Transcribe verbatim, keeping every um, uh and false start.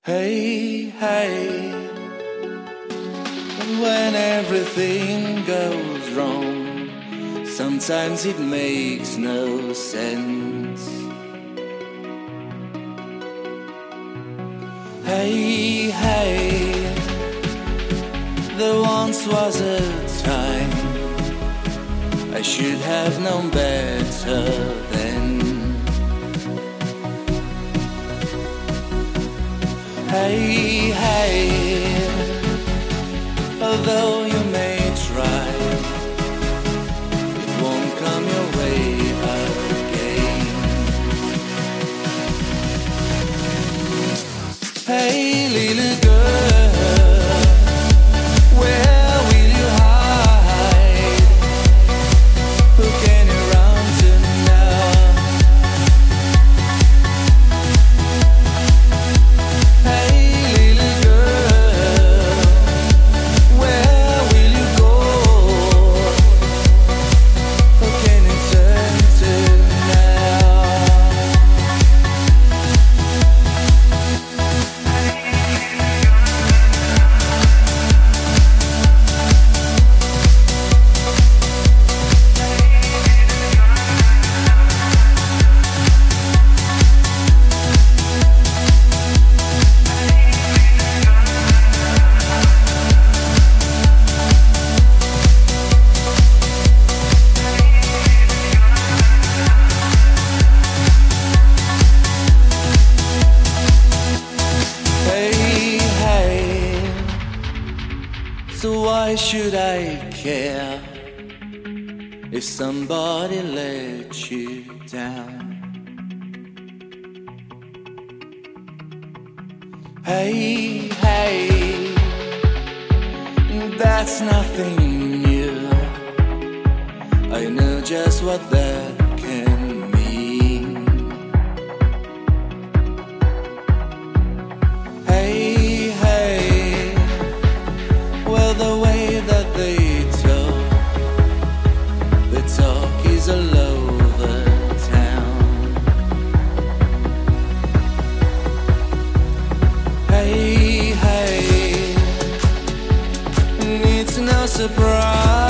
Hey, hey, when everything goes wrong, sometimes it makes no sense. Hey, hey, there once was a time I should have known better then. Hey, hey, although you may try, it won't come your way again. Hey, little girl, where will you hide? Who can you run to now? So why should I care if somebody let you down? Hey, hey, that's nothing new. I know just what that can mean. Hey, hey, well, the way that they talk, the talk is all over town. Hey, hey, it's no surprise